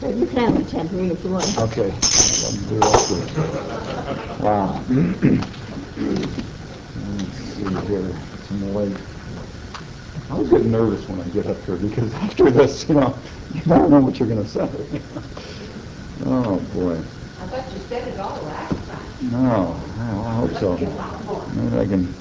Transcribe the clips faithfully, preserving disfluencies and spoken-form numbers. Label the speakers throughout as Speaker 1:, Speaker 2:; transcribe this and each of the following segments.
Speaker 1: You can have a tambourine if you want.
Speaker 2: Okay. Wow. Let's see here. Some light. I was getting nervous when I get up here because after this, you know, you never know what you're going to say. Oh, boy.
Speaker 3: I thought you said it all last time.
Speaker 2: No, I hope so. Maybe I can,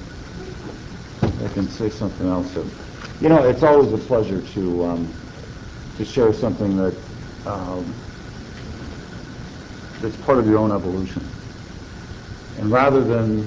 Speaker 2: I can say something else. You know, it's always a pleasure to um, to share something that um, that's part of your own evolution. And rather than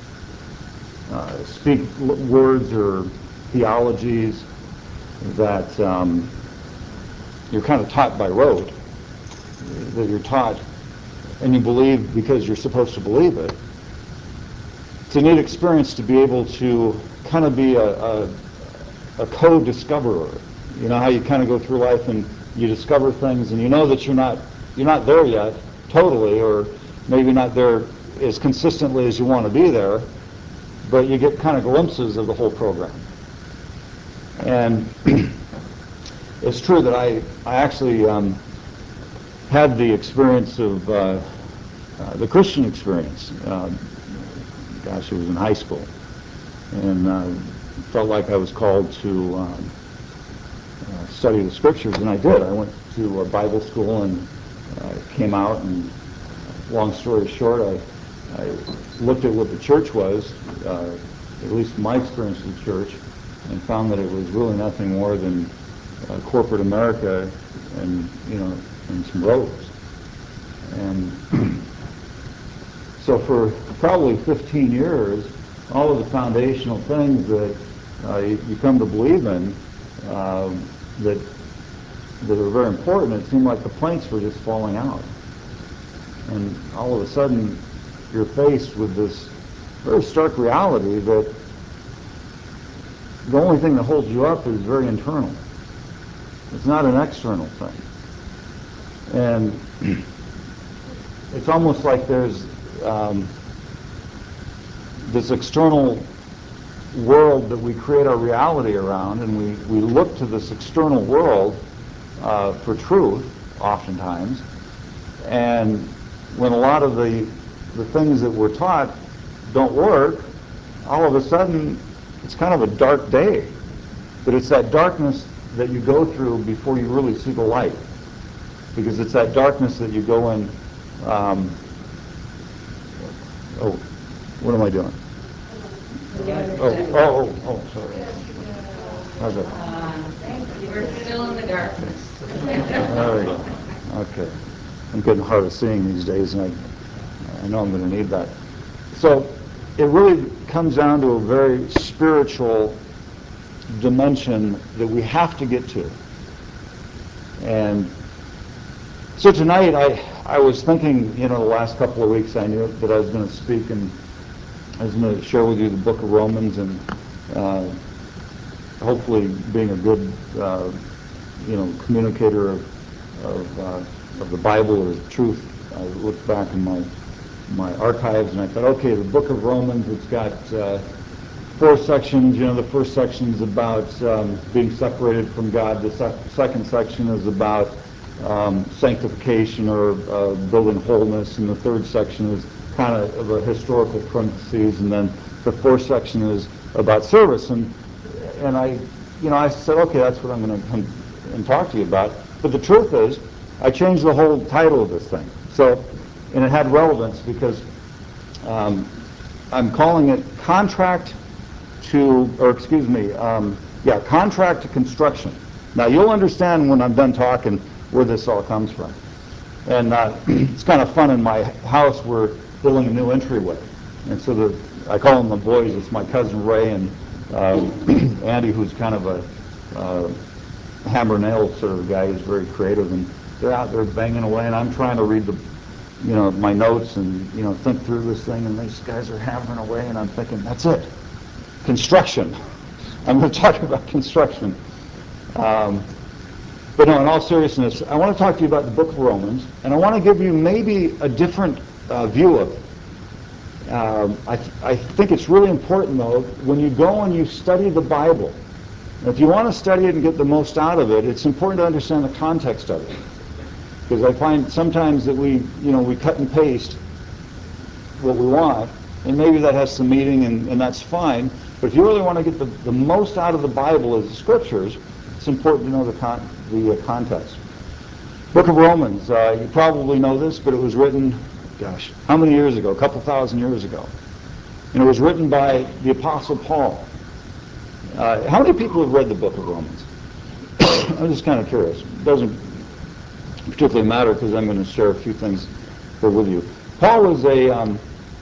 Speaker 2: uh, speak l- words or theologies that um, you're kind of taught by rote, that you're taught and you believe because you're supposed to believe it, it's a neat experience to be able to kind of be a, a, a co-discoverer. You know how you kind of go through life and you discover things and you know that you're not you're not there yet totally, or maybe not there as consistently as you want to be there, but you get kind of glimpses of the whole program. And it's true that I, I actually um, had the experience of uh, uh, the Christian experience. Uh, gosh, it was in high school, and uh, felt like I was called to um, uh, study the scriptures, and I did. I went to a Bible school and uh, came out, and long story short, I, I looked at what the church was, uh, at least my experience with the church, and found that it was really nothing more than uh, corporate America and, you know, and some robes. And so for probably fifteen years, all of the foundational things that uh, you, you come to believe in uh, that that are very important, it seemed like the planks were just falling out. And all of a sudden, you're faced with this very stark reality that the only thing that holds you up is very internal. It's not an external thing. And it's almost like there's um, this external world that we create our reality around, and we, we look to this external world uh, for truth, oftentimes. And when a lot of the, the things that we're taught don't work, all of a sudden, it's kind of a dark day. But it's that darkness that you go through before you really see the light. Because it's that darkness that you go in. Um, oh, what am I doing? Oh, oh, oh, oh, sorry. How's that?
Speaker 3: Uh, we're still in the darkness.
Speaker 2: There we go. Okay. I'm getting hard of seeing these days, and I, I know I'm going to need that. So it really comes down to a very spiritual dimension that we have to get to. And so tonight I, I was thinking, you know, the last couple of weeks I knew that I was going to speak, and I was going to share with you the book of Romans, and uh, hopefully being a good, uh, you know, communicator of, of, uh, of the Bible or the truth. I looked back in my my archives and I thought, okay, the book of Romans, it's got uh, four sections. You know, the first section is about um, being separated from God. The sec- second section is about um, sanctification or uh, building wholeness, and the third section is kind of, of a historical parentheses, and then the fourth section is about service. And and I, you know, I said, okay, that's what I'm going to come and talk to you about. But the truth is, I changed the whole title of this thing. So, and it had relevance because um, I'm calling it contract to, or excuse me, um, yeah, contract to construction. Now you'll understand when I'm done talking where this all comes from. And uh, it's kind of fun in my house. We're building a new entryway, and so the I call them the boys. It's my cousin Ray and uh, Andy, who's kind of a uh, hammer nail sort of guy. He's very creative, and they're out there banging away, and I'm trying to read the, you know, my notes and, you know, think through this thing, and these guys are hammering away, and I'm thinking, that's it, construction. I'm going to talk about construction. Um, but no, in all seriousness, I want to talk to you about the book of Romans, and I want to give you maybe a different uh, view of it. Um, I, th- I think it's really important, though, when you go and you study the Bible, if you want to study it and get the most out of it, it's important to understand the context of it. Because I find sometimes that we, you know, we cut and paste what we want, and maybe that has some meaning, and, and that's fine. But if you really want to get the, the most out of the Bible as the Scriptures, it's important to know the, con- the uh, context. Book of Romans, uh, you probably know this, but it was written, gosh, how many years ago? A couple thousand years ago. And it was written by the Apostle Paul. Uh, how many people have read the book of Romans? I'm just kind of curious. It doesn't particularly matter because I'm going to share a few things here with you. Paul was a, um,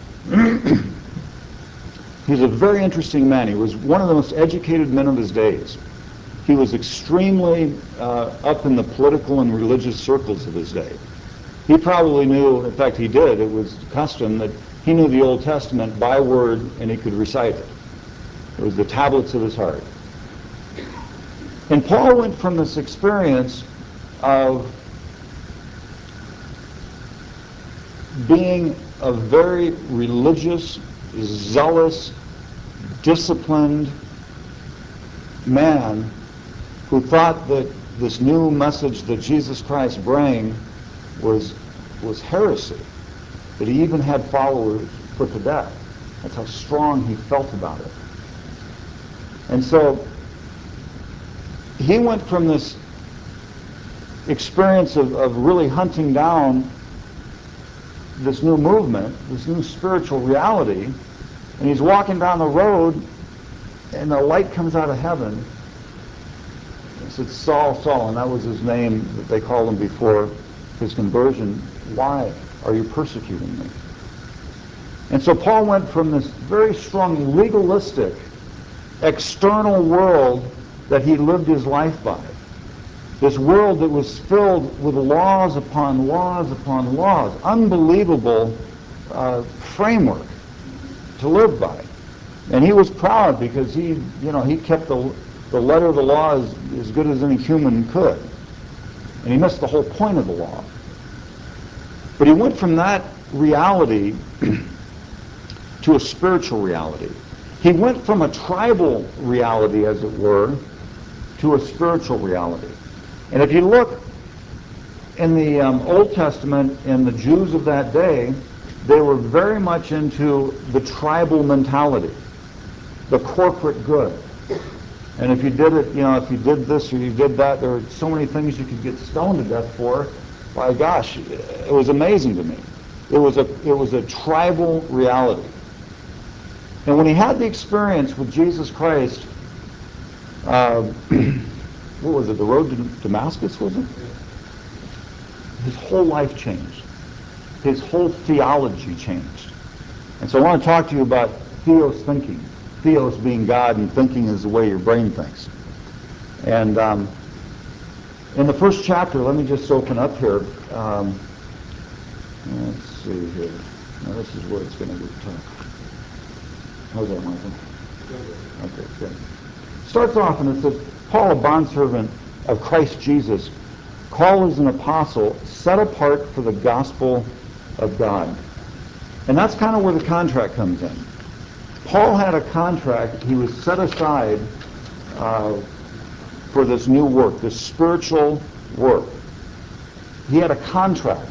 Speaker 2: he's a very interesting man. He was one of the most educated men of his days. He was extremely uh, up in the political and religious circles of his day. He probably knew, in fact he did, it was custom that he knew the Old Testament by word and he could recite it. It was the tablets of his heart. And Paul went from this experience of being a very religious, zealous, disciplined man who thought that this new message that Jesus Christ brought was was heresy, that he even had followers put to death. That's how strong he felt about it. And so he went from this experience of, of really hunting down this new movement, this new spiritual reality, and he's walking down the road and the light comes out of heaven. It said, Saul, Saul, and that was his name that they called him before his conversion. Why are you persecuting me? And so Paul went from this very strong legalistic external world that he lived his life by, this world that was filled with laws upon laws upon laws, unbelievable uh, framework to live by. And he was proud because he, you know, he kept the, the letter of the law as, as good as any human could. And he missed the whole point of the law. But he went from that reality to a spiritual reality. He went from a tribal reality, as it were, to a spiritual reality. And if you look in the um, Old Testament and the Jews of that day, they were very much into the tribal mentality, the corporate good. And if you did it, you know, if you did this or you did that, there were so many things you could get stoned to death for. My gosh, it was amazing to me. It was a it was a tribal reality. And when he had the experience with Jesus Christ, uh, what was it, the road to Damascus, was it? His whole life changed. His whole theology changed. And so I want to talk to you about theos thinking. Theos being God and thinking is the way your brain thinks. And um, in the first chapter, let me just open up here. Um, let's see here. Now this is where it's going to get tough. How's that, Michael? Okay, good. Starts off and it says, Paul, a bondservant of Christ Jesus, called as an apostle, set apart for the gospel of God. And that's kind of where the contract comes in. Paul had a contract. He was set aside uh, for this new work, this spiritual work. He had a contract.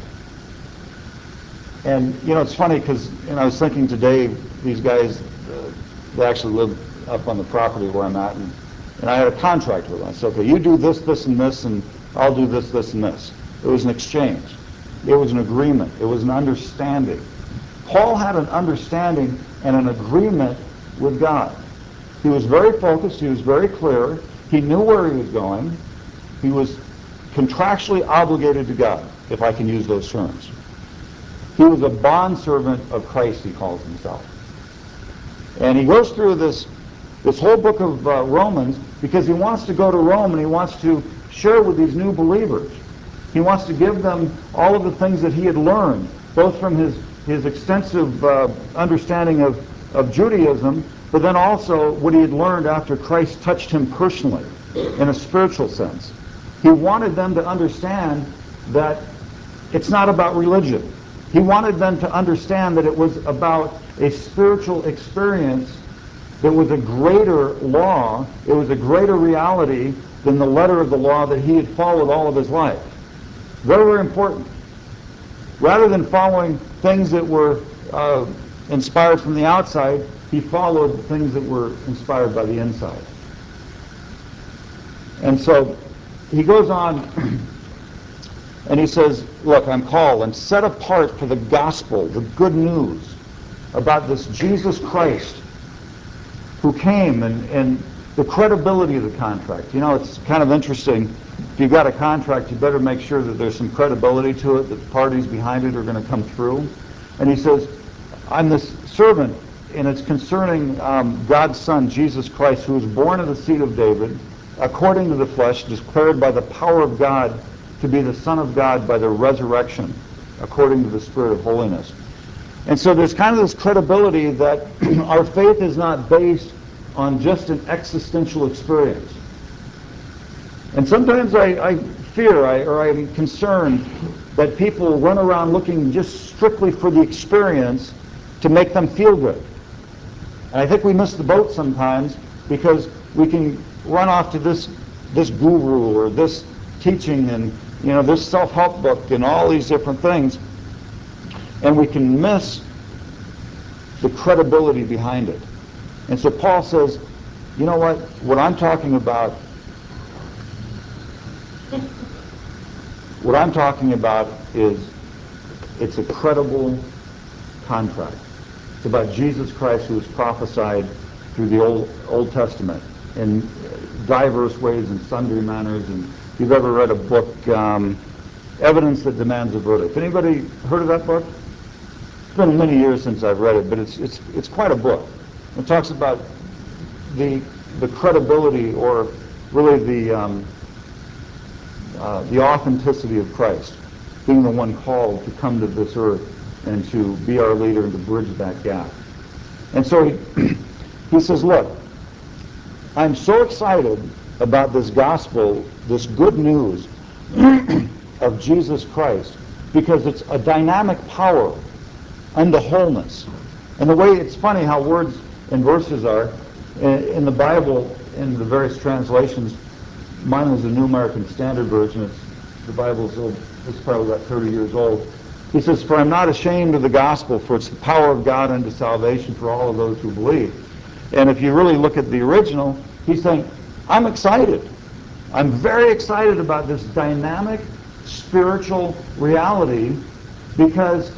Speaker 2: And, you know, it's funny because, you know, I was thinking today, these guys, uh, they actually live up on the property where I'm at, and, and I had a contract with them. I said, okay, you do this, this, and this, and I'll do this, this, and this. It was an exchange. It was an agreement. It was an understanding. Paul had an understanding and an agreement with God. He was very focused. He was very clear. He knew where he was going. He was contractually obligated to God, if I can use those terms. He was a bondservant of Christ, he calls himself. And he goes through this, this whole book of uh, Romans because he wants to go to Rome and he wants to share with these new believers. He wants to give them all of the things that he had learned, both from his, his extensive uh, understanding of, of Judaism, but then also what he had learned after Christ touched him personally in a spiritual sense. He wanted them to understand that it's not about religion. He wanted them to understand that it was about a spiritual experience that was a greater law, it was a greater reality than the letter of the law that he had followed all of his life. Very, very important. Rather than following things that were uh, inspired from the outside, he followed things that were inspired by the inside. And so he goes on and he says, look, I'm called and set apart for the gospel, the good news about this Jesus Christ who came, and, and the credibility of the contract. You know, it's kind of interesting. If you've got a contract, you better make sure that there's some credibility to it, that the parties behind it are going to come through. And he says, I'm this servant, and it's concerning um, God's Son, Jesus Christ, who was born of the seed of David, according to the flesh, declared by the power of God to be the Son of God by the resurrection, according to the Spirit of holiness. And so there's kind of this credibility that our faith is not based on just an existential experience. And sometimes I, I fear I, or I'm concerned that people run around looking just strictly for the experience to make them feel good. And I think we miss the boat sometimes because we can run off to this this guru or this teaching and, you know, this self-help book and all these different things, and we can miss the credibility behind it. And so Paul says, you know what, what I'm talking about, what I'm talking about is, it's a credible contract. It's about Jesus Christ, who was prophesied through the Old, Old Testament in diverse ways and sundry manners. And if you've ever read a book, um, Evidence That Demands a Verdict. Anybody heard of that book? It's been many years since I've read it, but it's it's it's quite a book. It talks about the the credibility, or really the um, uh, the authenticity of Christ, being the one called to come to this earth and to be our leader and to bridge that gap. And so he, he says, look, I'm so excited about this gospel, this good news of Jesus Christ, because it's a dynamic power unto wholeness. And the way, it's funny how words and verses are in, in the Bible, in the various translations. Mine was the New American Standard Version. It's, the Bible's old, it's probably about thirty years old. He says, for I'm not ashamed of the gospel, for it's the power of God unto salvation for all of those who believe. And if you really look at the original, he's saying, I'm excited. I'm very excited about this dynamic spiritual reality, because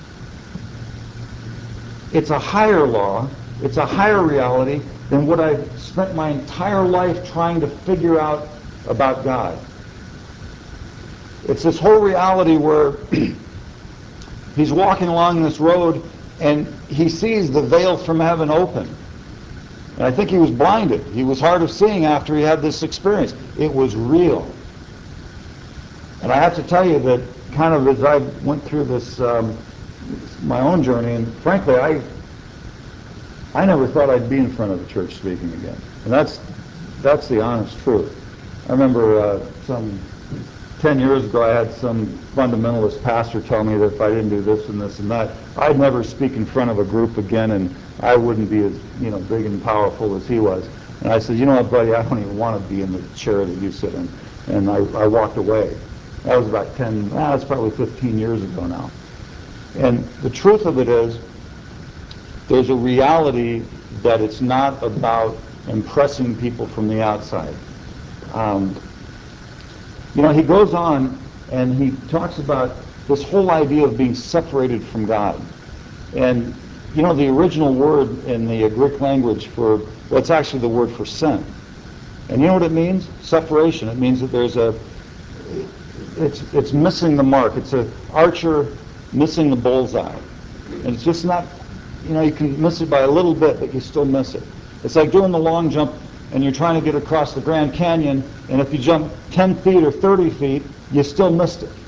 Speaker 2: it's a higher law, it's a higher reality than what I've spent my entire life trying to figure out about God. It's this whole reality where he's walking along this road and he sees the veil from heaven open. And I think he was blinded. He was hard of seeing after he had this experience. It was real. And I have to tell you that kind of as I went through this, um, my own journey, and frankly, I I never thought I'd be in front of a church speaking again. And that's that's the honest truth. I remember uh, some ten years ago, I had some fundamentalist pastor tell me that if I didn't do this and this and that, I'd never speak in front of a group again, and I wouldn't be as, you know, big and powerful as he was. And I said, you know what, buddy, I don't even want to be in the chair that you sit in. And I, I walked away. That was about ten, ah, that's probably fifteen years ago now. And the truth of it is, there's a reality that it's not about impressing people from the outside. Um, you know, he goes on and he talks about this whole idea of being separated from God. And, you know, the original word in the Greek language for, well, it's actually the word for sin. And you know what it means? Separation. It means that there's a, it's it's missing the mark. It's an archer missing the bullseye. And it's just not, you know, you can miss it by a little bit, but you still miss it. It's like doing the long jump and you're trying to get across the Grand Canyon, and if you jump ten feet or thirty feet, you still missed it.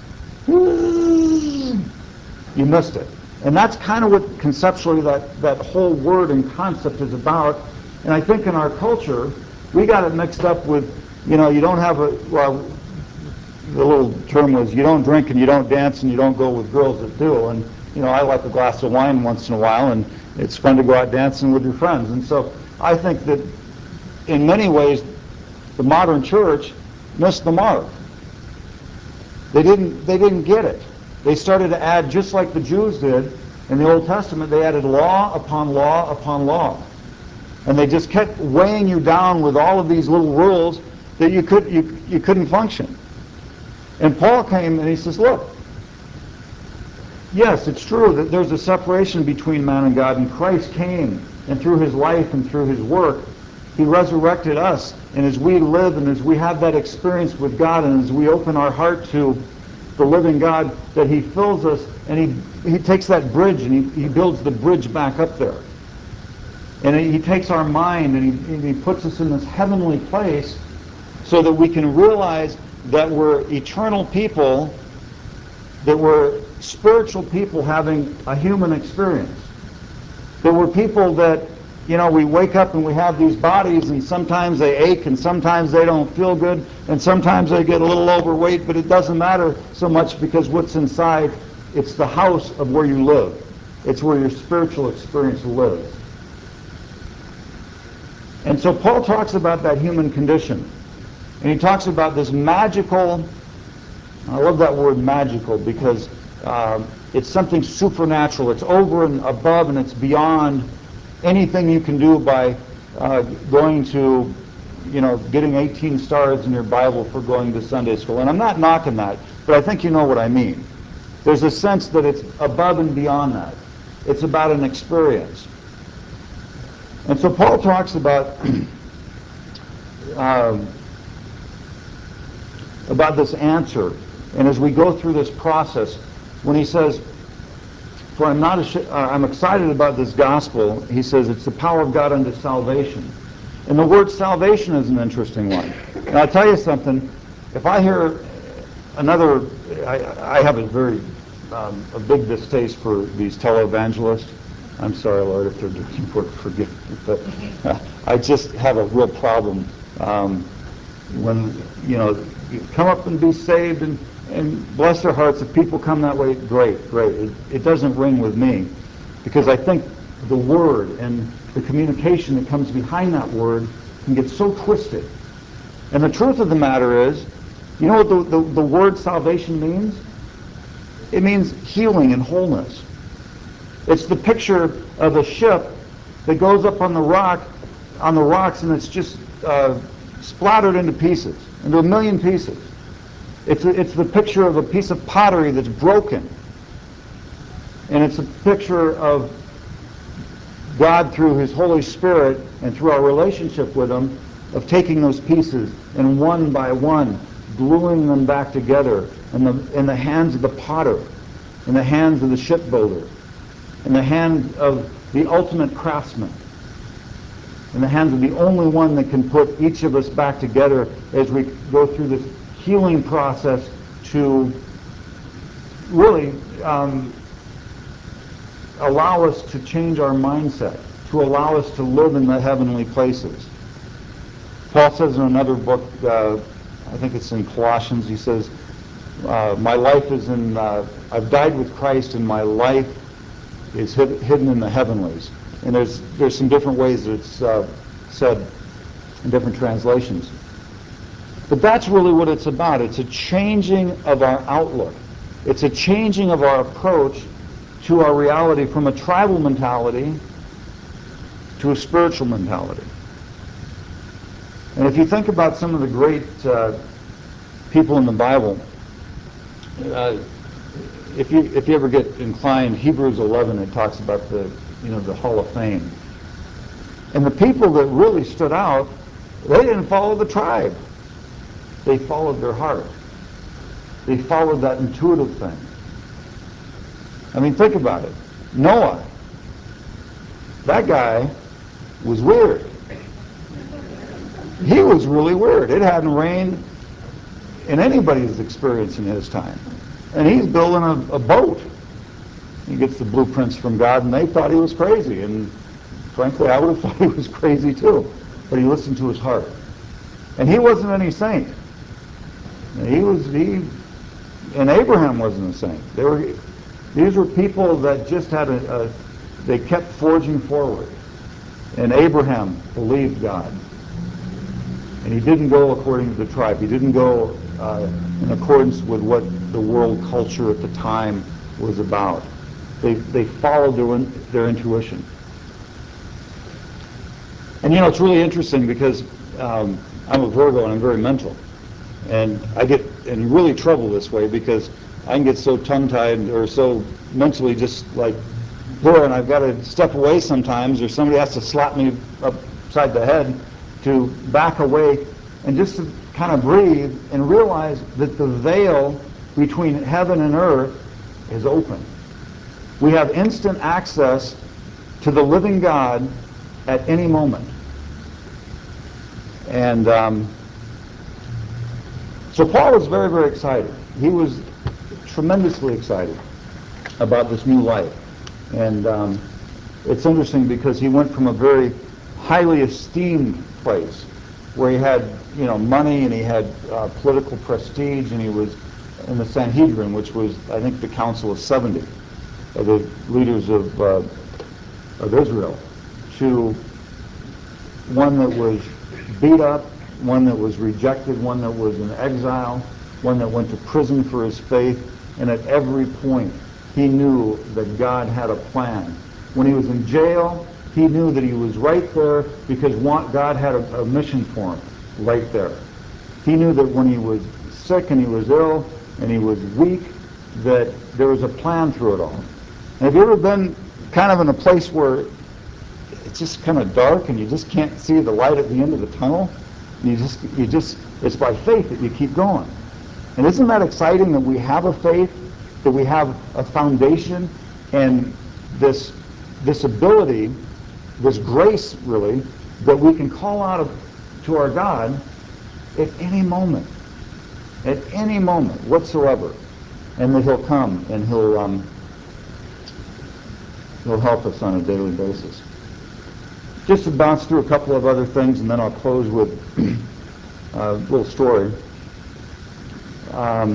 Speaker 2: You missed it. And that's kind of what conceptually that, that whole word and concept is about. And I think in our culture, we got it mixed up with, you know, you don't have a, well, the little term was, you don't drink and you don't dance and you don't go with girls that do. And, you know, I like a glass of wine once in a while, and it's fun to go out dancing with your friends. And so I think that in many ways, the modern church missed the mark. They didn't, they didn't get it. They started to add, just like the Jews did in the Old Testament, they added law upon law upon law. And they just kept weighing you down with all of these little rules that you, could, you, you couldn't function. And Paul came and he says, look, yes, it's true that there's a separation between man and God, and Christ came, and through his life and through his work, he resurrected us. And as we live and as we have that experience with God, and as we open our heart to the living God, that he fills us, and he, he takes that bridge and he, he builds the bridge back up there. And he, he takes our mind and he, and he puts us in this heavenly place so that we can realize that we're eternal people, that we're spiritual people having a human experience. That we're people that, you know, we wake up and we have these bodies, and sometimes they ache and sometimes they don't feel good and sometimes they get a little overweight, but it doesn't matter so much because what's inside, it's the house of where you live. It's where your spiritual experience lives. And so Paul talks about that human condition. And he talks about this magical, I love that word magical, because uh, it's something supernatural. It's over and above and it's beyond anything you can do by uh, going to, you know, getting eighteen stars in your Bible for going to Sunday school. And I'm not knocking that, but I think you know what I mean. There's a sense that it's above and beyond that. It's about an experience. And so Paul talks about um, about this answer. And as we go through this process, when he says, for I'm not ashamed, uh, I'm excited about this gospel, he says it's the power of God unto salvation. And the word salvation is an interesting one. And I'll tell you something, if I hear another, I, I have a very, um, a big distaste for these televangelists. I'm sorry, Lord, if they're doing work, forgive me, but uh, I just have a real problem um, when, you know, you come up and be saved, and, and bless their hearts, if people come that way, great, great. It, it doesn't ring with me, because I think the word and the communication that comes behind that word can get so twisted. And the truth of the matter is, you know what the, the, the word salvation means? It means healing and wholeness. It's the picture of a ship that goes up on the rock, on the rocks, and it's just uh, splattered into pieces, into a million pieces. It's, a, it's the picture of a piece of pottery that's broken. And it's a picture of God through his Holy Spirit and through our relationship with him, of taking those pieces and one by one gluing them back together in the, in the hands of the potter, in the hands of the shipbuilder, in the hands of the ultimate craftsman, in the hands of the only one that can put each of us back together as we go through this healing process to really um, allow us to change our mindset, to allow us to live in the heavenly places. Paul says in another book, uh, I think it's in Colossians, he says, uh, my life is in, uh, I've died with Christ, and my life is hid, hidden in the heavenlies. And there's there's some different ways that it's uh, said in different translations. But that's really what it's about. It's a changing of our outlook. It's a changing of our approach to our reality from a tribal mentality to a spiritual mentality. And if you think about some of the great uh, people in the Bible, uh, if you if you ever get inclined, Hebrews eleven, it talks about the you know the Hall of Fame. And the people that really stood out, they didn't follow the tribe. They followed their heart. They followed that intuitive thing. I mean, think about it. Noah, that guy was weird. He was really weird. It hadn't rained in anybody's experience in his time. And he's building a, a boat. He gets the blueprints from God, and they thought he was crazy. And frankly, I would have thought he was crazy too. But he listened to his heart. And he wasn't any saint. He was, he, and Abraham wasn't a saint. They were, these were people that just had a, a, they kept forging forward. And Abraham believed God. And he didn't go according to the tribe. He didn't go uh, in accordance with what the world culture at the time was about. They, they followed their, in, their intuition. And you know, it's really interesting because um, I'm a Virgo and I'm very mental. And I get in really trouble this way because I can get so tongue-tied or so mentally just like there, and I've got to step away sometimes, or somebody has to slap me upside the head to back away and just to kind of breathe and realize that the veil between heaven and earth is open. We have instant access to the living God at any moment. And um, so Paul was very, very excited. He was tremendously excited about this new life. And um, it's interesting because he went from a very highly esteemed place where he had, you know, money and he had uh, political prestige, and he was in the Sanhedrin, which was, I think, the Council of seventy, of the leaders of, uh, of Israel, to one that was beat up, one that was rejected, one that was in exile, one that went to prison for his faith, and at every point he knew that God had a plan. When he was in jail, he knew that he was right there because God had a, a mission for him right there. He knew that when he was sick and he was ill and he was weak, that there was a plan through it all. And have you ever been kind of in a place where it's just kind of dark and you just can't see the light at the end of the tunnel? And you just, you just, it's by faith that you keep going. And isn't that exciting that we have a faith, that we have a foundation, and this, this ability, this grace really, that we can call out of, to our God at any moment, at any moment whatsoever, and that He'll come and He'll um, He'll help us on a daily basis. Just to bounce through a couple of other things, and then I'll close with a little story. Um,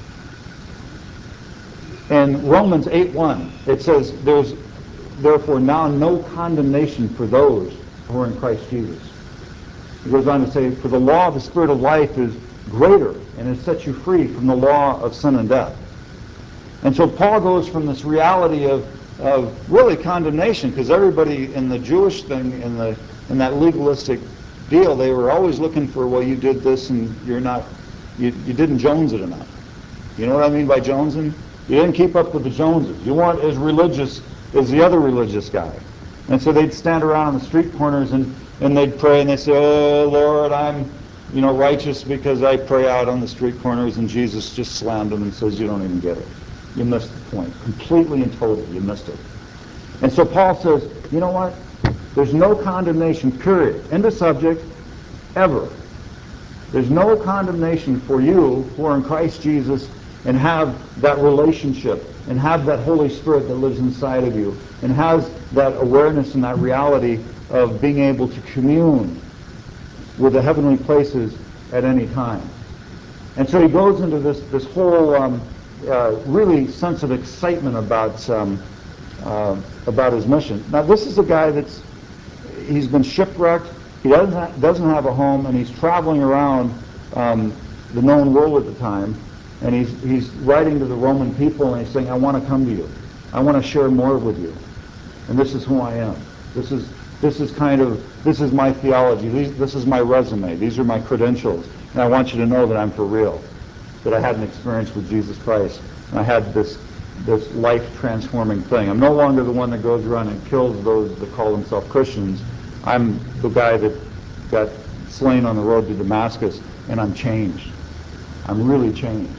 Speaker 2: in Romans eight one, it says, "There's therefore now no condemnation for those who are in Christ Jesus." It goes on to say, "For the law of the Spirit of life is greater and has set you free from the law of sin and death." And so Paul goes from this reality of, of really condemnation, because everybody in the Jewish thing, in the in that legalistic deal, they were always looking for, well, you did this and you're not, you, you didn't Jones it enough. You know what I mean by Jonesing? You didn't keep up with the Joneses. You weren't as religious as the other religious guy. And so they'd stand around on the street corners and, and they'd pray and they'd say, "Oh, Lord, I'm, you know, righteous because I pray out on the street corners," and Jesus just slammed them and says, "You don't even get it. You missed the point. Completely and totally, you missed it." And so Paul says, you know what? There's no condemnation, period. End of subject, ever. There's no condemnation for you who are in Christ Jesus and have that relationship and have that Holy Spirit that lives inside of you and has that awareness and that reality of being able to commune with the heavenly places at any time. And so he goes into this, this whole um, uh, really sense of excitement about, um, uh, about his mission. Now this is a guy that's, he's been shipwrecked, he doesn't, ha- doesn't have a home, and he's traveling around um, the known world at the time, and he's, he's writing to the Roman people and he's saying, "I want to come to you. I want to share more with you. And this is who I am. This is, this is kind of, this is my theology. These, this is my resume. These are my credentials. And I want you to know that I'm for real, that I had an experience with Jesus Christ. And I had this, this life-transforming thing. I'm no longer the one that goes around and kills those that call themselves Christians. I'm the guy that got slain on the road to Damascus, and I'm changed. I'm really changed."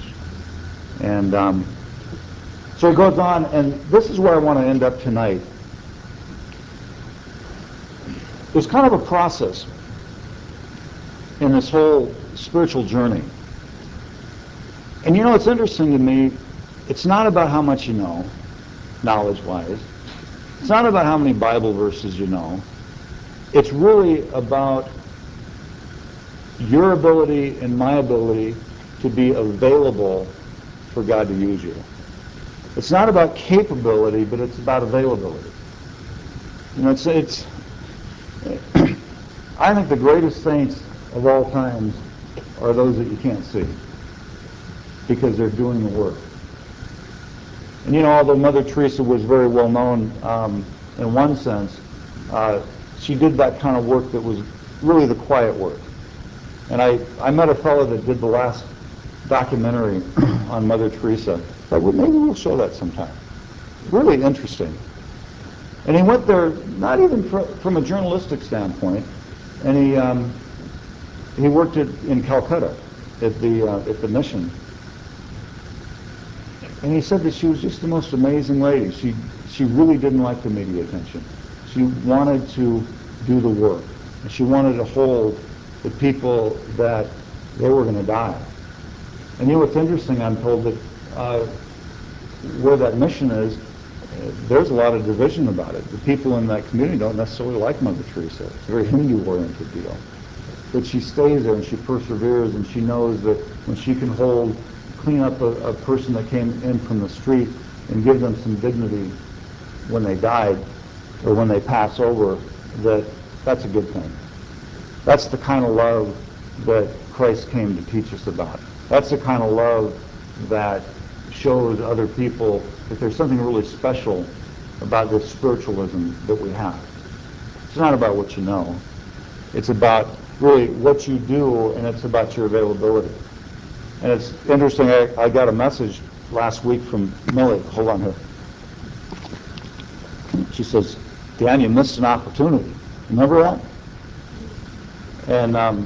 Speaker 2: And um, so it goes on, and this is where I want to end up tonight. There's kind of a process in this whole spiritual journey. And you know, it's interesting to me, it's not about how much you know, knowledge-wise. It's not about how many Bible verses you know. It's really about your ability and my ability to be available for God to use you. It's not about capability, but it's about availability. You know, it's, it's I think the greatest saints of all times are those that you can't see. because they're doing the work. And you know, although Mother Teresa was very well known um, in one sense, uh, she did that kind of work that was really the quiet work. And I, I met a fellow that did the last documentary on Mother Teresa. But maybe we'll show that sometime. Really interesting. And he went there not even fr from a journalistic standpoint, and he um, he worked at, in Calcutta at the uh, at the mission. And he said that she was just the most amazing lady. She she really didn't like the media attention. She wanted to do the work. And she wanted to hold the people that they were going to die. And you know what's interesting? I'm told that uh, where that mission is, uh, there's a lot of division about it. The people in that community don't necessarily like Mother Teresa. It's a very Hindu-oriented deal. But she stays there and she perseveres, and she knows that when she can hold, clean up a, a person that came in from the street and give them some dignity when they died or when they pass over, that that's a good thing. That's the kind of love that Christ came to teach us about. That's the kind of love that shows other people that there's something really special about this spiritualism that we have. It's not about what you know. It's about really what you do, and it's about your availability. And it's interesting, I, I got a message last week from Millie. Hold on here. She says, Dan, you missed an opportunity. Remember that? And, um,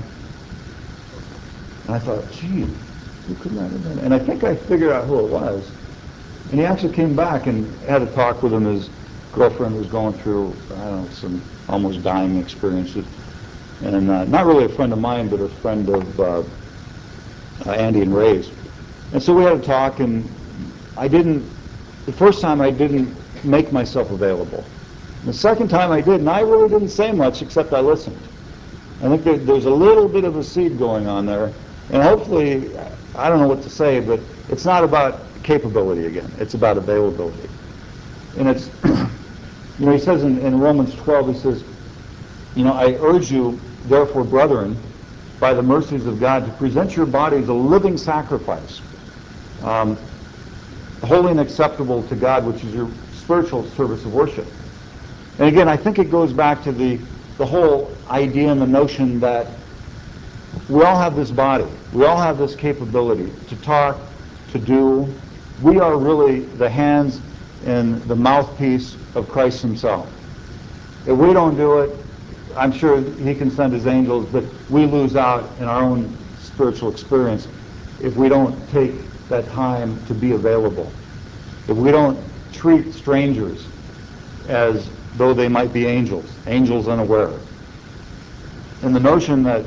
Speaker 2: and I thought, gee, who could that have been? And I think I figured out who it was. And he actually came back and had a talk with him. His girlfriend was going through, I don't know, some almost dying experiences. And uh, not really a friend of mine, but a friend of uh, uh, Andy and Ray's. And so we had a talk, and I didn't, the first time I didn't make myself available. The second time I did, and I really didn't say much except I listened. I think there, there's a little bit of a seed going on there, and hopefully, I don't know what to say, but it's not about capability again. It's about availability. And it's, you know, he says in, in Romans twelve, he says, you know, I urge you, therefore, brethren, by the mercies of God, to present your bodies a living sacrifice, um, holy and acceptable to God, which is your spiritual service of worship. And again, I think it goes back to the, the whole idea and the notion that we all have this body. We all have this capability to talk, to do. We are really the hands and the mouthpiece of Christ himself. If we don't do it, I'm sure he can send his angels, but we lose out in our own spiritual experience if we don't take that time to be available. If we don't treat strangers as though they might be angels, angels unaware. And the notion that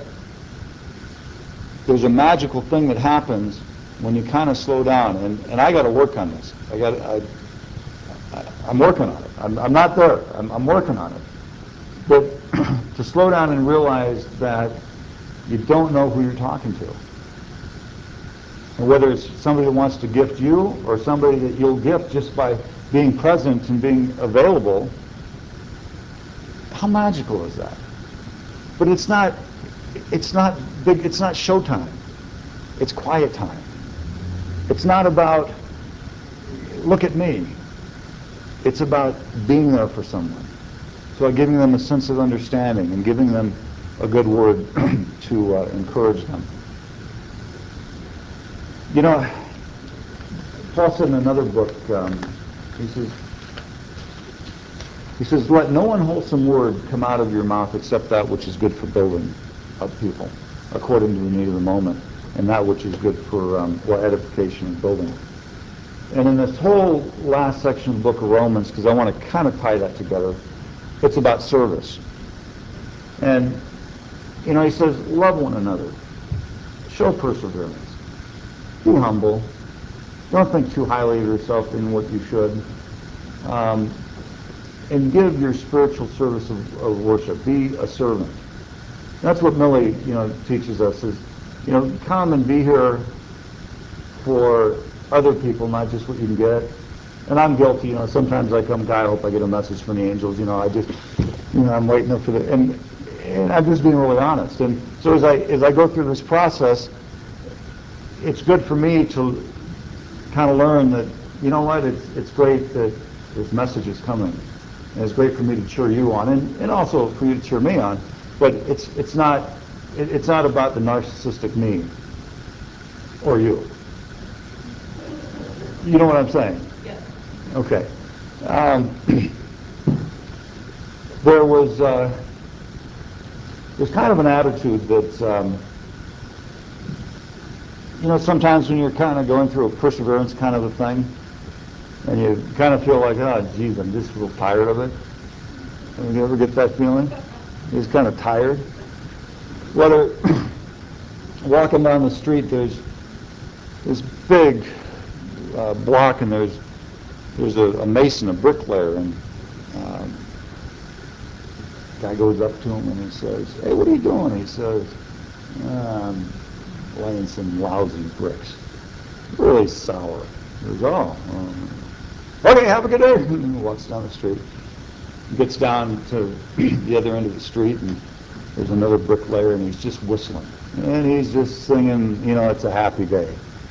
Speaker 2: there's a magical thing that happens when you kind of slow down, and, and I got to work on this. I got, I, I, I'm working on it. I'm, I'm not there. I'm, I'm working on it. But to slow down and realize that you don't know who you're talking to, and whether it's somebody that wants to gift you or somebody that you'll gift just by being present and being available. How magical is that? But it's not. It's not big. It's not showtime. It's quiet time. It's not about, look at me. It's about being there for someone. So giving them a sense of understanding and giving them a good word to uh, encourage them. You know, Paul said in another book, um, he says, he says, let no unwholesome word come out of your mouth except that which is good for building up people, according to the need of the moment, and that which is good for um, well, edification and building. And in this whole last section of the book of Romans, because I want to kind of tie that together, it's about service. And, you know, he says, love one another. Show perseverance. Be humble. Don't think too highly of yourself than what you should. Um, and give your spiritual service of, of worship. Be a servant. That's what Millie, you know, teaches us is, you know, come and be here for other people, not just what you can get. And I'm guilty, you know, sometimes I come, God, I hope I get a message from the angels, you know, I just, you know, I'm waiting for the, and, and I'm just being really honest. And so as I, as I go through this process, it's good for me to kind of learn that, you know what, it's, it's great that this message is coming. And it's great for me to cheer you on, and, and also for you to cheer me on. But it's, it's, not, it, it's not about the narcissistic me or you. You know what I'm saying?
Speaker 3: Yes.
Speaker 2: Okay. Um, there was uh, there's kind of an attitude that, um, you know, sometimes when you're kind of going through a perseverance kind of a thing, and you kind of feel like, oh, geez, I'm just a little tired of it. And you ever get that feeling? You're just kind of tired. Whether walking down the street, there's this big uh, block, and there's there's a, a mason, a bricklayer, and um, guy goes up to him and he says, "Hey, what are you doing?" He says, "I'm laying some lousy bricks, really sour." He goes, "Oh, um, okay, have a good day." And he walks down the street. He gets down to the other end of the street, and there's another bricklayer, and he's just whistling. And he's just singing, you know, it's a happy day.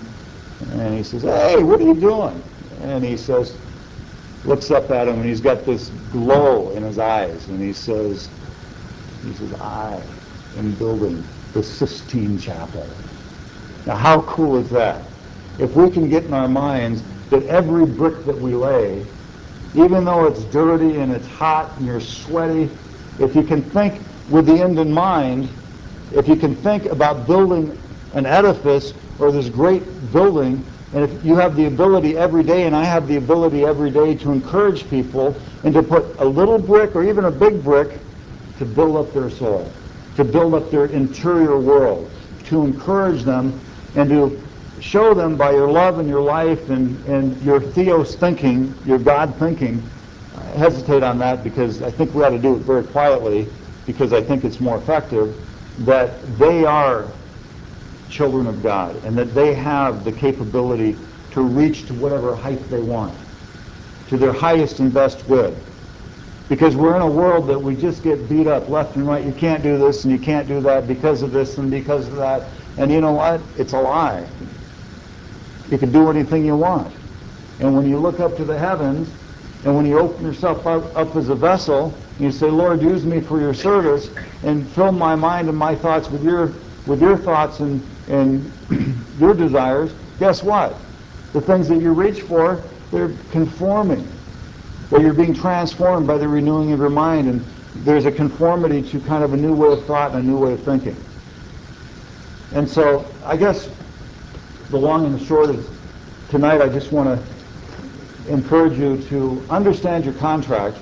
Speaker 2: And he says, "Hey, what are you doing?" And he says, looks up at him, and he's got this glow in his eyes, and he says, he says, "I am building the Sistine Chapel." Now, how cool is that? If we can get in our minds that every brick that we lay, even though it's dirty and it's hot and you're sweaty, if you can think with the end in mind, if you can think about building an edifice or this great building, and if you have the ability every day, and I have the ability every day to encourage people and to put a little brick or even a big brick to build up their soul, to build up their interior world, to encourage them and to show them by your love and your life and, and your theos thinking, your God thinking. I hesitate on that because I think we ought to do it very quietly, because I think it's more effective, that they are children of God and that they have the capability to reach to whatever height they want, to their highest and best good. Because we're in a world that we just get beat up left and right. You can't do this and you can't do that because of this and because of that. And you know what? It's a lie. You can do anything you want. And when you look up to the heavens, and when you open yourself up, up as a vessel, and you say, "Lord, use me for your service, and fill my mind and my thoughts with your with your thoughts and, and your desires," guess what? The things that you reach for, they're conforming. That you're being transformed by the renewing of your mind, and there's a conformity to kind of a new way of thought and a new way of thinking. And so, I guess the long and the short is, tonight I just want to encourage you to understand your contract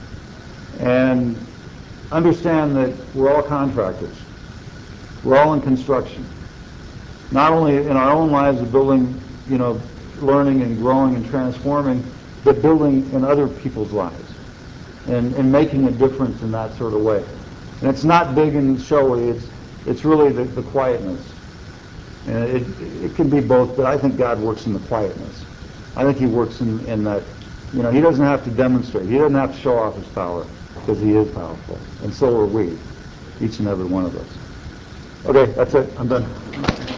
Speaker 2: and understand that we're all contractors. We're all in construction. Not only in our own lives of building, you know, learning and growing and transforming, but building in other people's lives and, and making a difference in that sort of way. And it's not big and showy, it's, it's really the, the quietness. And it, it can be both, but I think God works in the quietness. I think he works in, in that, you know, he doesn't have to demonstrate. He doesn't have to show off his power, because he is powerful. And so are we, each and every one of us. Okay, that's it. I'm done.